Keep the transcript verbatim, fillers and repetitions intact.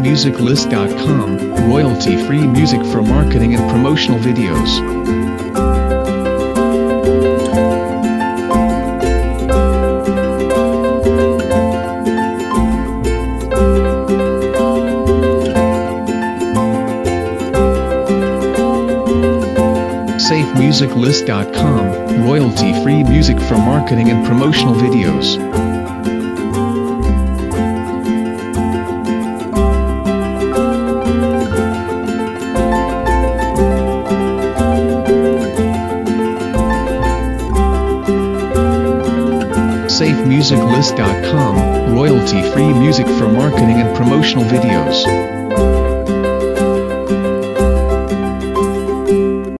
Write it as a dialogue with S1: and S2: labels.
S1: safe music list dot com, royalty-free music for marketing and promotional videos. safe music list dot com, royalty-free music for marketing and promotional videos. safe music list dot com, royalty-free music for marketing and promotional videos.